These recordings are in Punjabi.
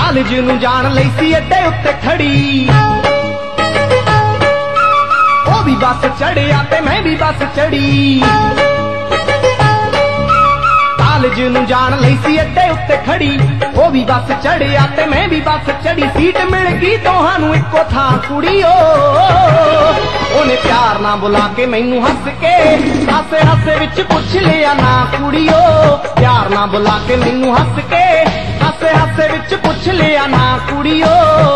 ਕਾਲਜ ਨੂੰ ਜਾਣ ਲਈ ਸੀ ਅੱਡੇ ਉੱਤੇ ਖੜੀ। ਉਹ ਵੀ ਬੱਸ ਚੜਿਆ ਤੇ ਮੈਂ ਵੀ ਬੱਸ ਚੜੀ। ਕਾਲਜ ਨੂੰ ਜਾਣ ਲਈ ਸੀ ਅੱਡੇ ਉੱਤੇ ਖੜੀ। ਉਹ ਵੀ ਬੱਸ ਚੜਿਆ ਤੇ ਮੈਂ ਵੀ ਬੱਸ ਚੜੀ। ਸੀਟ ਮਿਲ ਗਈ ਦੋਹਾਂ ਨੂੰ ਇੱਕੋ ਥਾਂ ਕੁੜੀਓ। ਉਹਨੇ ਪਿਆਰ ਨਾਲ ਬੁਲਾ ਕੇ ਮੈਨੂੰ ਹੱਸ ਕੇ ਹਾਸੇ ਹਾਸੇ ਵਿੱਚ ਪੁੱਛ ਲਿਆ ਨਾ ਕੁੜੀਓ। ਪਿਆਰ ਨਾਲ ਬੁਲਾ ਕੇ ਮੈਨੂੰ ਹੱਸ ਕੇ ਹਾਸੇ ਹਾਸੇ ਵਿੱਚ ਪੁੱਛ ਲਿਆ ਨਾ ਕੁੜੀਓ।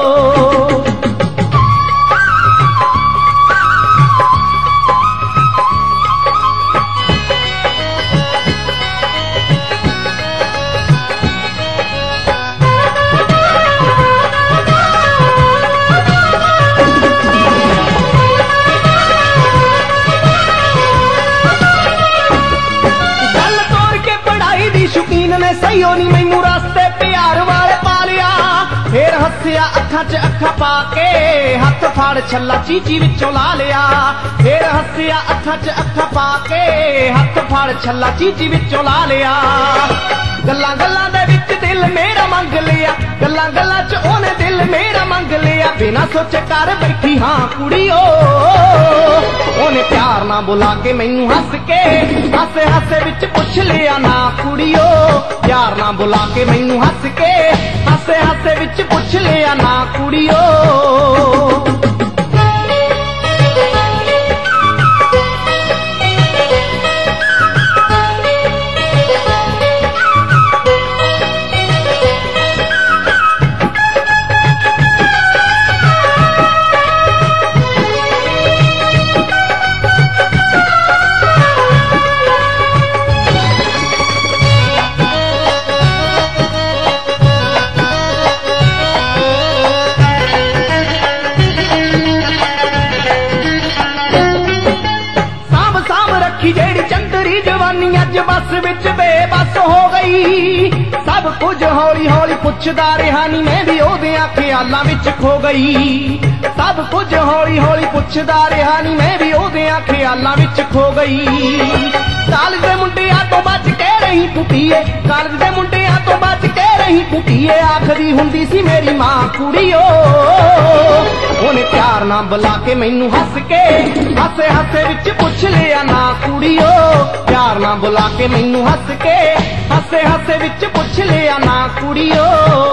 ਸਹੀਓ ਨੀ ਮੈਨੂੰ ਰਸਤੇ ਪਿਆਰ ਵਾਲੇ ਪਾ ਲਿਆ। ਫੇਰ ਹੱਸਿਆ ਅੱਖਾਂ 'ਚ ਅੱਖਾਂ ਪਾ ਕੇ ਹੱਥ ਫੜ ਛੱਲਾ ਚੀਚੀ ਵਿੱਚੋਂ ਲਾ ਲਿਆ। ਫੇਰ ਹੱਸਿਆ ਅੱਖਾਂ 'ਚ ਅੱਖਾਂ ਪਾ ਕੇ ਹੱਥ ਫੜ ਛੱਲਾ ਚੀਚੀ ਵਿੱਚੋਂ ਲਾ ਲਿਆ। ਗੱਲਾਂ ਗੱਲਾਂ ਦੇ ਵਿੱਚ ਦਿਲ ਮੇਰਾ ਮੰਗ ਲਿਆ। ਗੱਲਾਂ ਗੱਲਾਂ 'ਚ ਉਹਨੇ ਦਿਲ ਮੇਰਾ ਮੰਗ ਲਿਆ। ਬਿਨਾਂ ਸੋਚੇ ਕਰ ਬੈਠੀ ਹਾਂ ਕੁੜੀਓ। ਉਹਨੇ ਪਿਆਰ ਨਾਲ ਬੁਲਾ ਕੇ ਮੈਨੂੰ ਹੱਸ ਕੇ ਹਾਸੇ ਹਾਸੇ ਵਿੱਚ ਪੁੱਛ ਲਿਆ ਨਾ ਕੁੜੀਓ। ਪਿਆਰ ਨਾਲ ਬੁਲਾ ਕੇ ਮੈਨੂੰ ਹੱਸ ਕੇ ਹਾਸੇ ਹਾਸੇ ਵਿੱਚ ਪੁੱਛ ਲਿਆ ਨਾ ਕੁੜੀਓ। ਜਿਹੜੀ ਚੰਦਰੀ ਜਵਾਨੀ ਅੱਜ ਬੱਸ ਵਿੱਚ ਬੇਬਸ ਹੋ ਗਈ। ਸਭ ਕੁਝ ਹੌਲੀ ਹੌਲੀ ਪੁੱਛਦਾ ਰਿਹਾ ਨੀ ਮੈਂ ਵੀ ਉਹਦਿਆਂ ਖਿਆਲਾਂ ਵਿੱਚ ਖੋ ਗਈ। ਸਭ ਕੁਝ ਹੌਲੀ ਹੌਲੀ ਪੁੱਛਦਾ ਰਿਹਾ ਨੀ ਮੈਂ ਵੀ ਉਹਦਿਆਂ ਖਿਆਲਾਂ ਵਿੱਚ ਖੋ ਗਈ। ਕਾਲਜ ਦੇ ਮੁੰਡਿਆਂ ਤੋਂ ਬਚ ਕੇ ਰਹੀ ਕੁਟੀਏ। ਕਾਲਜ ਦੇ ਮੁੰਡਿਆਂ ਤੋਂ ਬਚ ਕੇ ਰਹੀ ਕੁਟੀਏ। ਆਖਦੀ ਹੁੰਦੀ ਸੀ ਮੇਰੀ ਮਾਂ ਕੁੜੀਓ। ਉਹਨੇ ਪਿਆਰ ਨਾਲ ਬੁਲਾ ਕੇ ਮੈਨੂੰ ਹੱਸ ਕੇ ਹਾਸੇ ਹਾਸੇ ਵਿੱਚ ਪੁੱਛ ਲਿਆ ਨਾ ਕੁੜੀਓ। ਪਿਆਰ ਨਾਲ ਬੁਲਾ ਕੇ ਮੈਨੂੰ ਹੱਸ ਕੇ ਹਾਸੇ ਹਾਸੇ ਵਿੱਚ ਪੁੱਛ ਲਿਆ ਨਾ ਕੁੜੀਓ।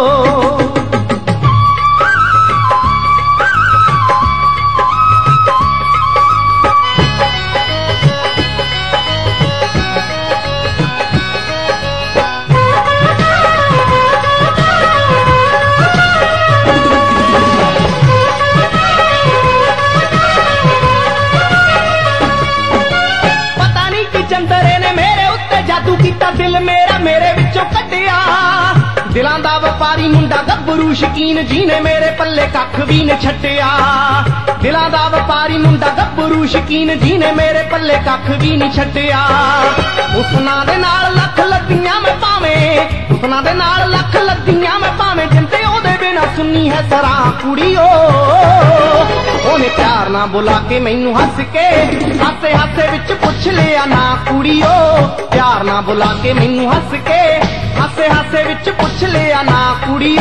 ਕੀਤਾ ਦਿਲ ਮੇਰਾ ਮੇਰੇ ਵਿੱਚੋਂ ਕੱਢਿਆ। ਦਿਲਾਂ ਦਾ ਵਪਾਰੀ ਮੁੰਡਾ ਗੱਭਰੂ ਸ਼ਕੀਨ ਜਿਹਨੇ ਮੇਰੇ ਪੱਲੇ ਕੱਖ ਵੀ ਨ ਛੱਡਿਆ। ਦਿਲਾਂ ਦਾ ਵਪਾਰੀ ਮੁੰਡਾ ਗੱਭਰੂ ਸ਼ਕੀਨ ਜਿਹਨੇ ਮੇਰੇ ਪੱਲੇ ਕੱਖ ਵੀ ਨ ਛੱਡਿਆ। ਹੁਸਨਾਂ ਦੇ ਨਾਲ ਲੱਖ ਲੱਦੀਆਂ ਮੈਂ ਭਾਵੇਂ ਹੁਸਨਾਂ ਦੇ ਨਾਲ ਲੱਖ ਲੱਦੀਆਂ ਮੈਂ ਭਾਵੇਂ ਜਿੰਦੇ ਉਹਦੇ ਬਿਨਾ ਸੁਣੀ ਹੈ ਸਰਾਂ ਕੁੜੀਓ। ਉਹਨੇ ਪਿਆਰ ਨਾਲ ਬੁਲਾ ਕੇ ਮੈਨੂੰ ਹੱਸ ਕੇ ਹਾਸੇ ਹਾਸੇ ਵਿੱਚ ਪੁੱਛ ਲਿਆ ਨਾ ਕੁੜੀਓ। ਪਿਆਰ ਨਾਲ ਬੁਲਾ ਕੇ ਮੈਨੂੰ ਹੱਸ ਕੇ ਹਾਸੇ ਹਾਸੇ ਵਿੱਚ ਪੁੱਛ ਲਿਆ ਨਾ ਕੁੜੀਓ।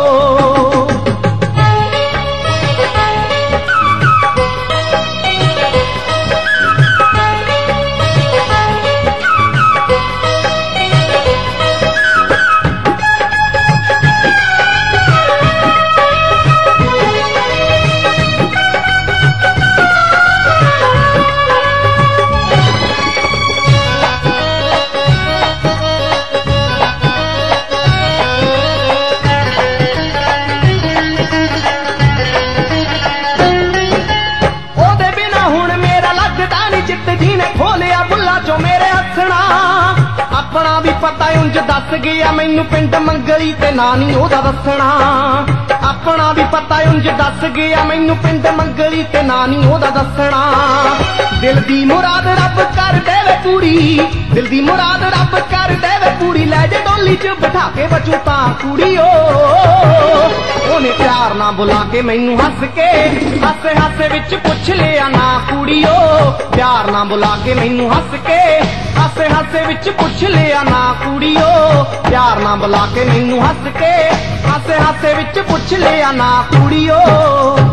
ਆਪਣਾ ਵੀ ਪਤਾ ਉਂਝ ਦੱਸ ਗਿਆ ਮੈਨੂੰ ਪਿੰਡ ਮੰਗਲੀ ਤੇ ਨਾਂ ਨੀ ਉਹਦਾ ਦੱਸਣਾ। ਆਪਣਾ ਵੀ ਪਤਾ ਉਂਝ ਦੱਸ ਗਿਆ ਮੈਨੂੰ ਪਿੰਡ ਮੰਗਲੀ ਤੇ ਨਾਂ ਨੀ ਉਹਦਾ ਦੱਸਣਾ। ਦਿਲ ਦੀ ਮੁਰਾਦ ਰੱਬ ਕਰ ਦੇਵੇ ਪੂਰੀ। ਦਿਲ ਦੀ ਮੁਰਾਦ ਰੱਬ ਕਰ ਦੇਵੇ ਪੂਰੀ। ਲੈ ਜੇ ਡੋਲੀ 'ਚ ਬਿਠਾ ਕੇ ਬਚੂ ਤਾਂ ਕੁੜੀਓ। ਉਹਨੇ ਪਿਆਰ ਨਾਲ ਬੁਲਾ ਕੇ ਮੈਨੂੰ ਹੱਸ ਕੇ ਹਾਸੇ ਹਾਸੇ ਵਿੱਚ ਪੁੱਛ ਲਿਆ ਨਾ ਕੁੜੀਓ। ਪਿਆਰ ਨਾਲ ਬੁਲਾ ਕੇ ਮੈਨੂੰ ਹੱਸ ਕੇ ਹਾਸੇ ਹਾਸੇ ਵਿੱਚ ਪੁੱਛ ਲਿਆ ਨਾ ਕੁੜੀਓ। प्यार ना बुला के मैनू हस के हासे हासे विच पुछ लिया ना कुड़ियो।